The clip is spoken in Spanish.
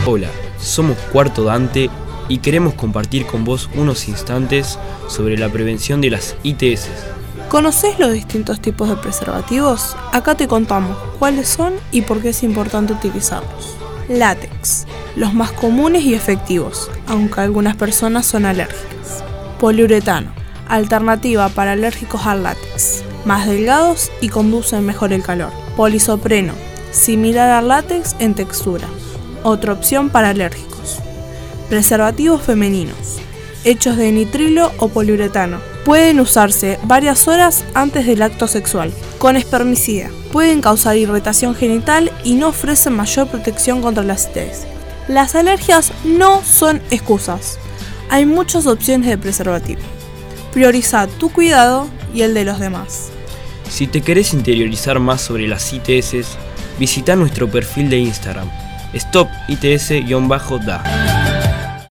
Hola, somos Cuarto Dante y queremos compartir con vos unos instantes sobre la prevención de las ITS. ¿Conocés los distintos tipos de preservativos? Acá te contamos cuáles son y por qué es importante utilizarlos. Látex, los más comunes y efectivos, aunque algunas personas son alérgicas. Poliuretano, alternativa para alérgicos al látex, más delgados y conducen mejor el calor. Polisopreno, similar al látex en textura, otra opción para alérgicos. Preservativos femeninos, hechos de nitrilo o poliuretano. Pueden usarse varias horas antes del acto sexual, con espermicida. Pueden causar irritación genital y no ofrecen mayor protección contra las ITS. Las alergias no son excusas. Hay muchas opciones de preservativo. Prioriza tu cuidado y el de los demás. Si te querés interiorizar más sobre las ITS, visita nuestro perfil de Instagram, StopITS-DA.